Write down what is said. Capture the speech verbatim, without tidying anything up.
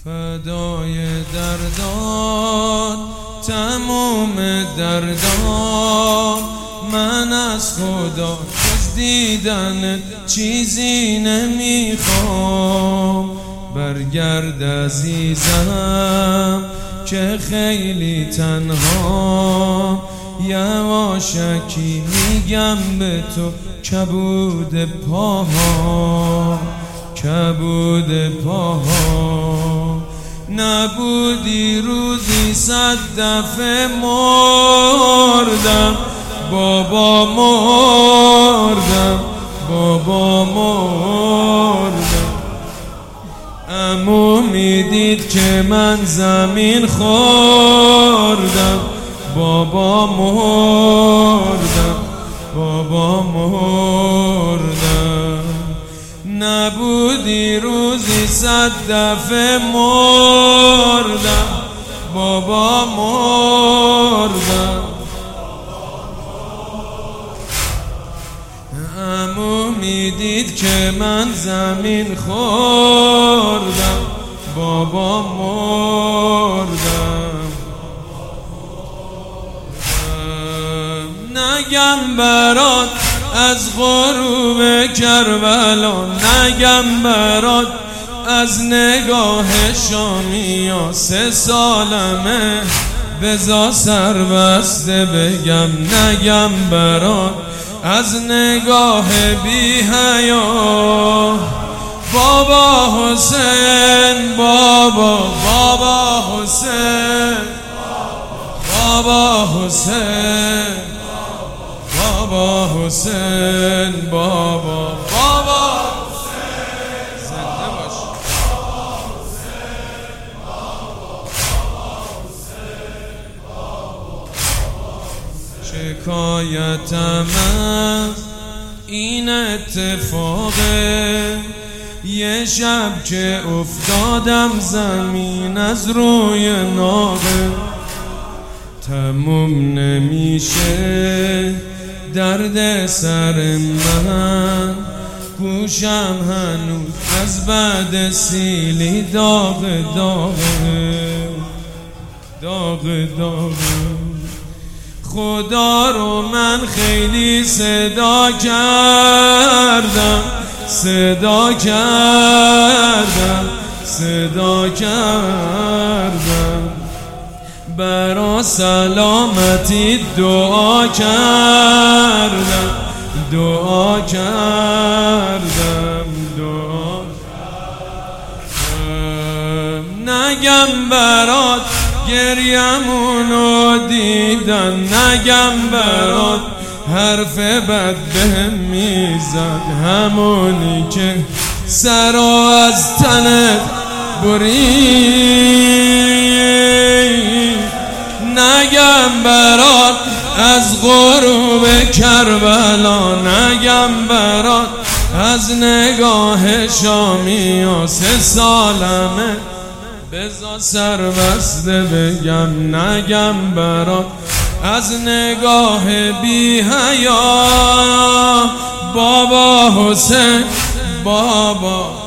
فدای دردان تموم دردان، من از خدا جز دیدن چیزی نمیخوام. برگرد عزیزم که خیلی تنها، یواشکی میگم به تو کبود پاها، کبود پاها. نبودی روزی صد دفعه مردم، بابا مردم، بابا مردم. عمو میدید که من زمین خوردم، بابا مردم، بابا مردم. نبودی روزی صد دفعه مردم، بابا مردم. عمو میدید که من زمین خوردم، بابا مردم. نگم برات از غروب کربلا، نگم برات از نگاه شامیا. سه سالمه بزا سر بسته بگم، نگم برات از نگاه بی حیا. بابا حسین، بابا بابا حسین، بابا حسین، بابا حسین، بابا بابا حسین. زنده باش. شکایتم از این اتفاقه، یه شب که افتادم زمین از روی ناقه. تموم نمیشه درد سر من، گوشم هنوز از بعد سیلی داغ داغه، داغ داغه. خدا رو من خیلی صدا کردم، صدا کردم، صدا کردم. برا سلامتی دعا کردم، دعا کردم، دعا کردم. نگم برات گریمونو دیدن، نگم برات حرف بد بهم میزد، همونی که سرو از تنت برید. نگم برات از غروب کربلا، نگم برات از نگاه شامیا. سه سالمه بزا سر بسته بگم، نگم برات از نگاه بی حیا. بابا حسین، بابا